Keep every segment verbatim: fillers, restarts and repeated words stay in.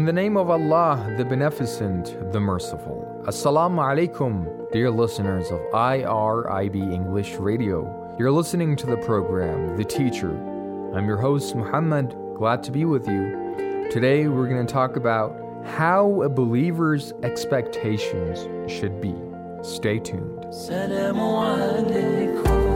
the name of Allah, the Beneficent, the Merciful. Assalamu alaikum, dear listeners of I R I B English Radio. You're listening to the program, The Teacher. I'm your host, Muhammad. Glad to be with you. Today, we're going to talk about how a believer's expectations should be. Stay tuned. Assalamu alaikum.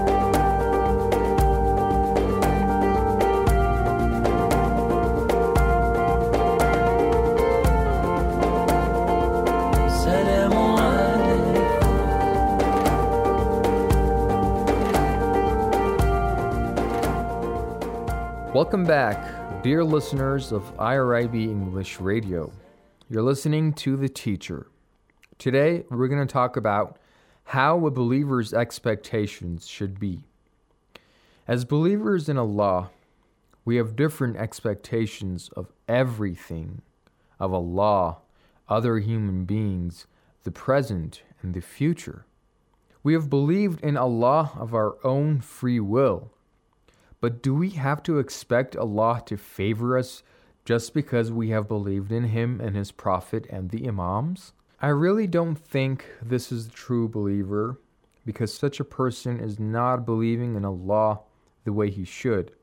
Welcome back, dear listeners of I R I B English Radio. You're listening to The Teacher. Today, we're going to talk about how a believer's expectations should be. As believers in Allah, we have different expectations of everything, of Allah, other human beings, the present and the future. We have believed in Allah of our own free will. But do we have to expect Allah to favor us just because we have believed in Him and His Prophet and the Imams? I really don't think this is the true believer, because such a person is not believing in Allah the way he should.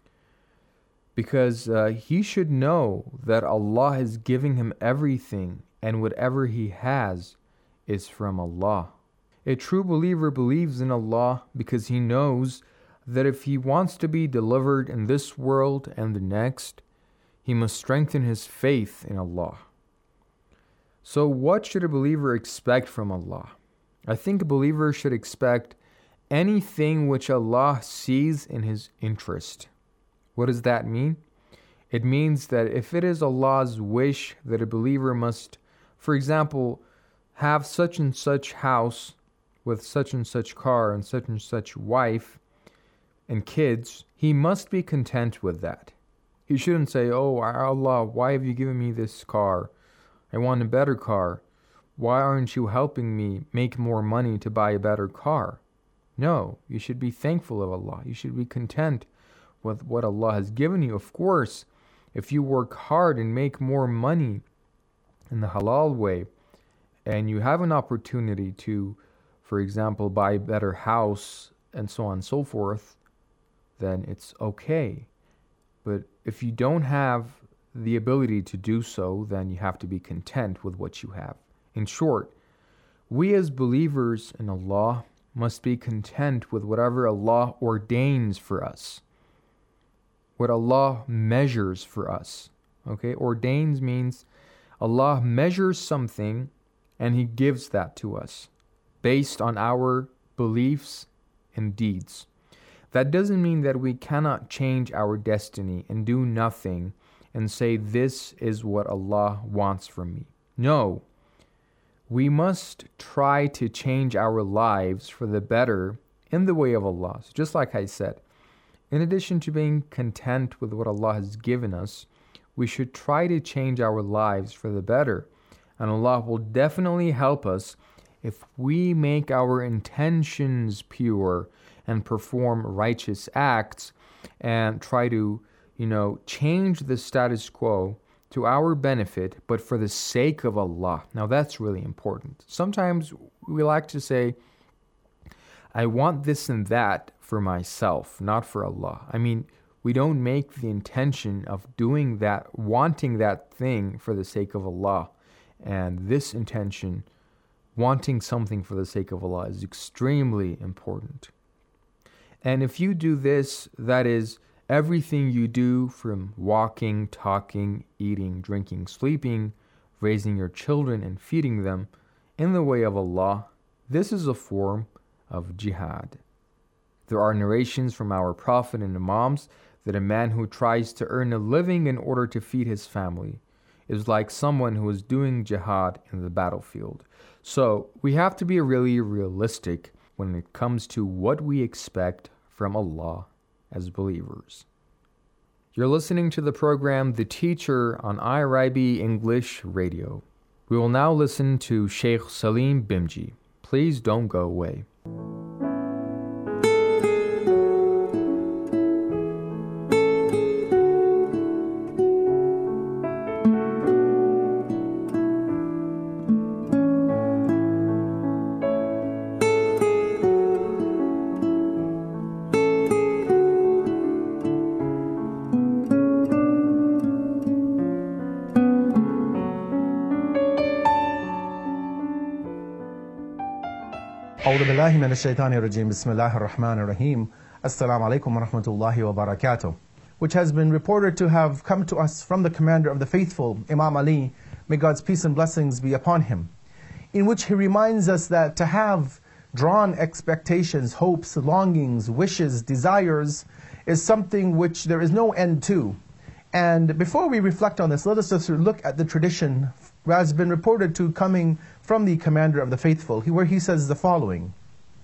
Because uh, he should know that Allah is giving him everything, and whatever he has is from Allah. A true believer believes in Allah because he knows that if he wants to be delivered in this world and the next, he must strengthen his faith in Allah. So what should a believer expect from Allah? I think a believer should expect anything which Allah sees in His interest. What does that mean? It means that if it is Allah's wish that a believer must, for example, have such and such house with such and such car and such and such wife and kids, he must be content with that. He shouldn't say, "Oh, Allah, why have you given me this car? I want a better car. Why aren't you helping me make more money to buy a better car?" No, you should be thankful of Allah. You should be content with what Allah has given you. Of course, if you work hard and make more money in the halal way, and you have an opportunity to, for example, buy a better house and so on and so forth, then it's okay. But if you don't have the ability to do so, then you have to be content with what you have. In short, we as believers in Allah must be content with whatever Allah ordains for us, what Allah measures for us. Okay, ordains means Allah measures something and He gives that to us based on our beliefs and deeds. That doesn't mean that we cannot change our destiny and do nothing and say, "This is what Allah wants from me." No. We must try to change our lives for the better in the way of Allah. So just like I said, in addition to being content with what Allah has given us, we should try to change our lives for the better. And Allah will definitely help us if we make our intentions pure and perform righteous acts and try to, you know, change the status quo to our benefit, but for the sake of Allah. Now that's really important. Sometimes we like to say, "I want this and that for myself, not for Allah." I mean, we don't make the intention of doing that, wanting that thing for the sake of Allah. And this intention, wanting something for the sake of Allah, is extremely important. And if you do this, that is, everything you do from walking, talking, eating, drinking, sleeping, raising your children and feeding them in the way of Allah, this is a form of jihad. There are narrations from our Prophet and Imams that a man who tries to earn a living in order to feed his family is like someone who is doing jihad in the battlefield. So we have to be really realistic when it comes to what we expect from Allah as believers. You're listening to the program The Teacher on I R I B English Radio. We will now listen to Sheikh Salim Bimji. Please don't go away. أعوذ بالله من الشيطان الرجيم بسم الله الرحمن الرحيم Assalamu alaikum wa rahmatullahi wa barakatuh, which has been reported to have come to us from the commander of the faithful, Imam Ali, may God's peace and blessings be upon him, in which he reminds us that to have drawn expectations, hopes, longings, wishes, desires is something which there is no end to. And before we reflect on this, let us just look at the tradition that has been reported to coming from the commander of the faithful, where he says the following: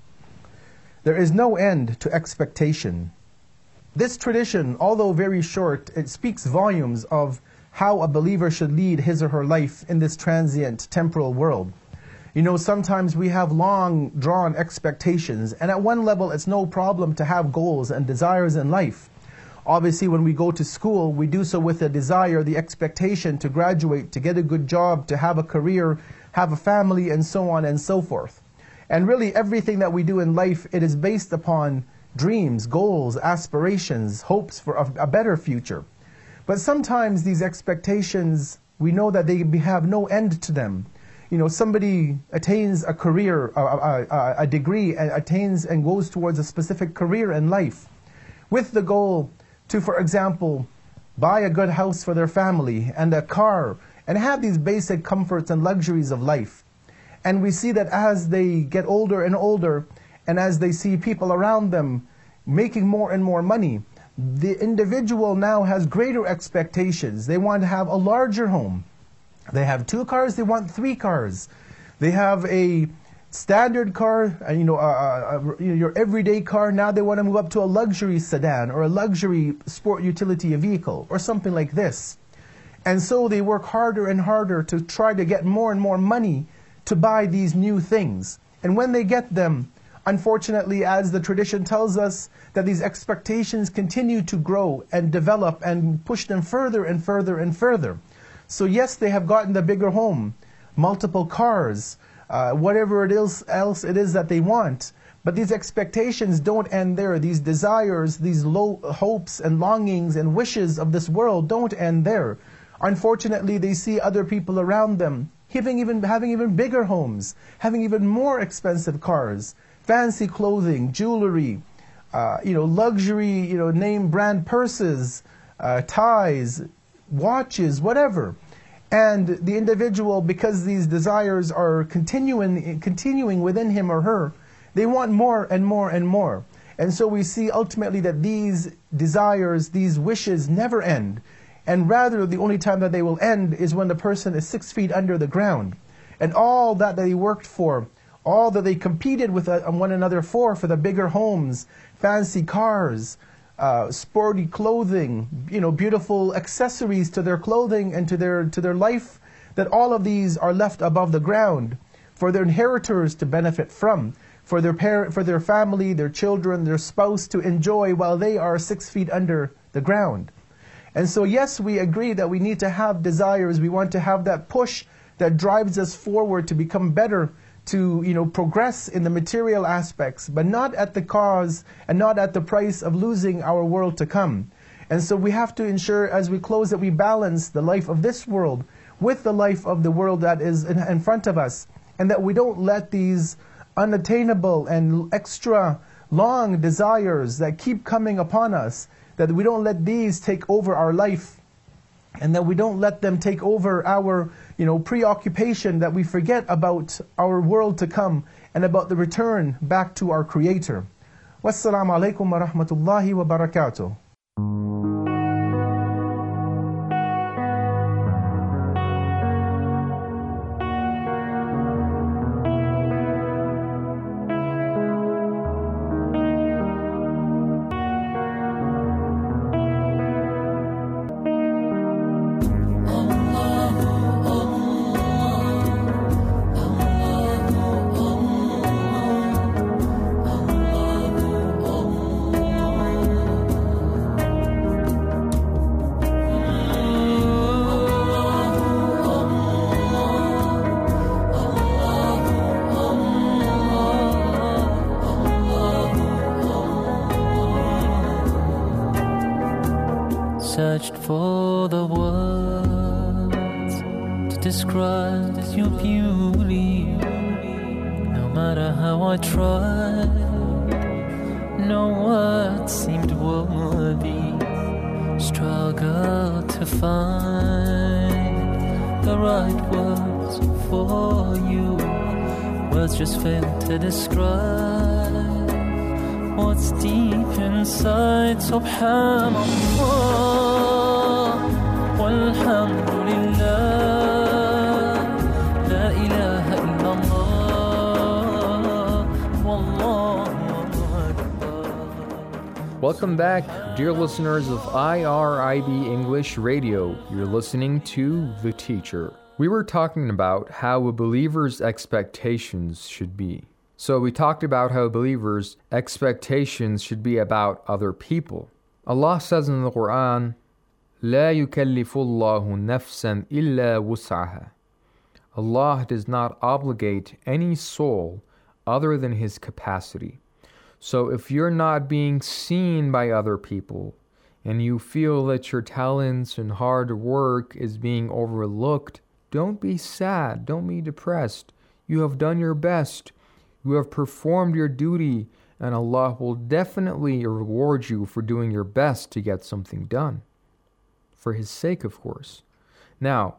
there is no end to expectation. This tradition, although very short, it speaks volumes of how a believer should lead his or her life in this transient temporal world. You know, sometimes we have long drawn expectations, and at one level it's no problem to have goals and desires in life. Obviously, when we go to school, we do so with a desire, the expectation to graduate, to get a good job, to have a career, have a family, and so on and so forth. And really everything that we do in life, it is based upon dreams, goals, aspirations, hopes for a, a better future. But sometimes these expectations, we know that they have no end to them. You know, somebody attains a career, a, a, a degree, and attains and goes towards a specific career in life with the goal to, for example, buy a good house for their family and a car and have these basic comforts and luxuries of life. And we see that as they get older and older, and as they see people around them making more and more money, the individual now has greater expectations. They want to have a larger home. They have two cars, they want three cars. They have a standard car, you know, uh, uh, your everyday car. Now they want to move up to a luxury sedan or a luxury sport utility vehicle or something like this. And so they work harder and harder to try to get more and more money to buy these new things. And when they get them, unfortunately, as the tradition tells us, that these expectations continue to grow and develop and push them further and further and further. So yes, they have gotten the bigger home, multiple cars, uh, whatever it is else it is that they want. But these expectations don't end there. These desires, these low hopes and longings and wishes of this world don't end there. Unfortunately, they see other people around them having even, having even bigger homes, having even more expensive cars, fancy clothing, jewelry, uh, you know, luxury, you know, name brand purses, uh, ties, watches, whatever. And the individual, because these desires are continuing, continuing within him or her, they want more and more and more. And so we see ultimately that these desires, these wishes never end. And rather, the only time that they will end is when the person is six feet under the ground. And all that they worked for, all that they competed with one another for, for the bigger homes, fancy cars, uh, sporty clothing, you know, beautiful accessories to their clothing and to their to their life, that all of these are left above the ground for their inheritors to benefit from, for their parent, for their family, their children, their spouse to enjoy while they are six feet under the ground. And so yes, we agree that we need to have desires. We want to have that push that drives us forward to become better, to, you know, progress in the material aspects, but not at the cause and not at the price of losing our world to come. And so we have to ensure as we close that we balance the life of this world with the life of the world that is in, in front of us, and that we don't let these unattainable and extra long desires that keep coming upon us, that we don't let these take over our life, and that we don't let them take over our, you know, preoccupation, that we forget about our world to come and about the return back to our Creator. Wassalamu alaikum wa rahmatullahi wa barakatuh. Searched for the words to describe your beauty. No matter how I tried, no what seemed worthy. Struggle to find the right words for you. Words just fail to describe what's deep inside. Subhanallah, walhamdulillah, la ilaha illallah, wallahu akbar. Welcome back, dear listeners of I R I B English Radio. You're listening to The Teacher. We were talking about how a believer's expectations should be. So we talked about how a believer's expectations should be about other people. Allah says in the Quran, لا يكلف الله نفسا إلا وسعها. Allah does not obligate any soul other than his capacity. So if you're not being seen by other people, and you feel that your talents and hard work is being overlooked, don't be sad, don't be depressed. You have done your best. You have performed your duty, and Allah will definitely reward you for doing your best to get something done. For His sake, of course. Now,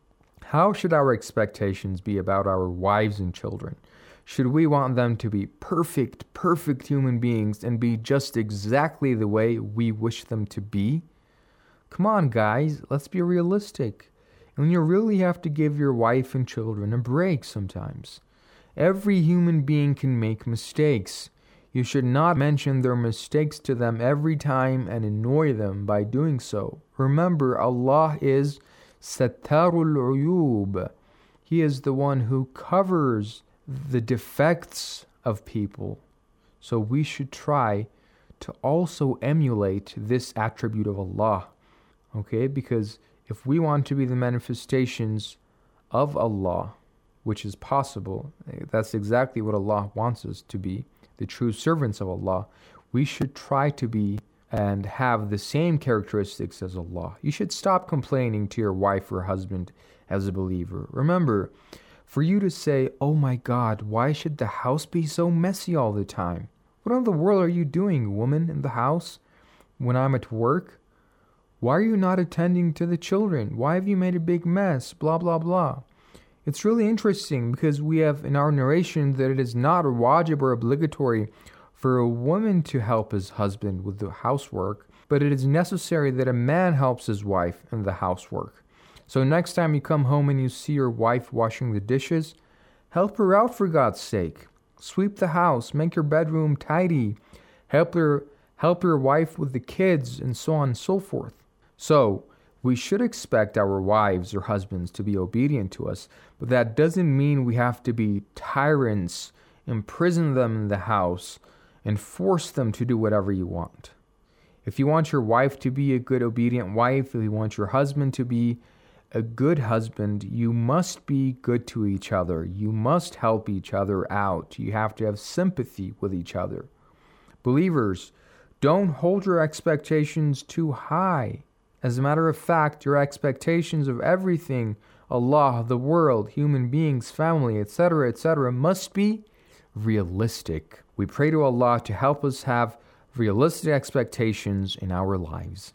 how should our expectations be about our wives and children? Should we want them to be perfect, perfect human beings and be just exactly the way we wish them to be? Come on, guys, let's be realistic. And you really have to give your wife and children a break sometimes. Every human being can make mistakes. You should not mention their mistakes to them every time and annoy them by doing so. Remember, Allah is Sattarul Uyub. He is the one who covers the defects of people. So we should try to also emulate this attribute of Allah. Okay, because if we want to be the manifestations of Allah, which is possible, that's exactly what Allah wants us to be, the true servants of Allah, we should try to be and have the same characteristics as Allah. You should stop complaining to your wife or husband as a believer. Remember, for you to say, oh my God, why should the house be so messy all the time? What in the world are you doing, woman, in the house when I'm at work? Why are you not attending to the children? Why have you made a big mess? Blah, blah, blah. It's really interesting because we have in our narration that it is not wajib or obligatory for a woman to help his husband with the housework, but it is necessary that a man helps his wife in the housework. So next time you come home and you see your wife washing the dishes, help her out for God's sake. Sweep the house, make your bedroom tidy, help her, help your wife with the kids, and so on and so forth. So, we should expect our wives or husbands to be obedient to us, but that doesn't mean we have to be tyrants, imprison them in the house, and force them to do whatever you want. If you want your wife to be a good obedient wife, if you want your husband to be a good husband, you must be good to each other. You must help each other out. You have to have sympathy with each other. Believers, don't hold your expectations too high. As a matter of fact, your expectations of everything, Allah, the world, human beings, family, et cetera, et cetera, must be realistic. We pray to Allah to help us have realistic expectations in our lives.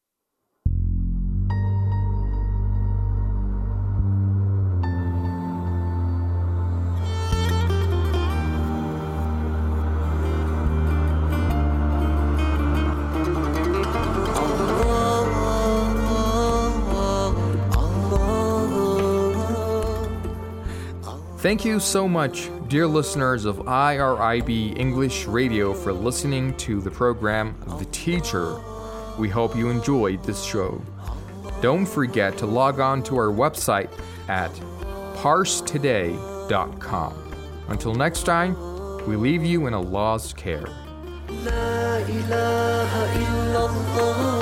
Thank you so much, dear listeners of I R I B English Radio, for listening to the program The Teacher. We hope you enjoyed this show. Don't forget to log on to our website at parse today dot com. Until next time, we leave you in Allah's care. La ilaha illallah.